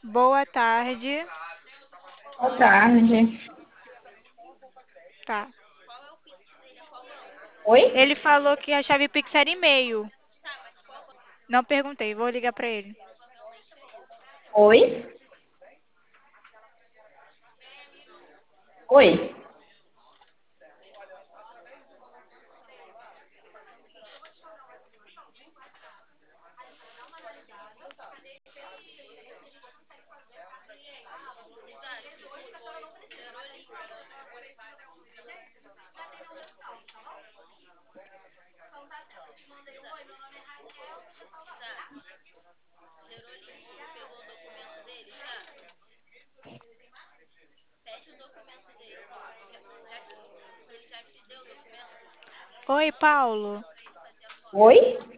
Boa tarde. Boa tarde. Tá. Oi? Ele falou que a chave Pix era e-mail. Não perguntei, vou ligar pra ele. Oi? Oi? Oi, Paulo. Oi?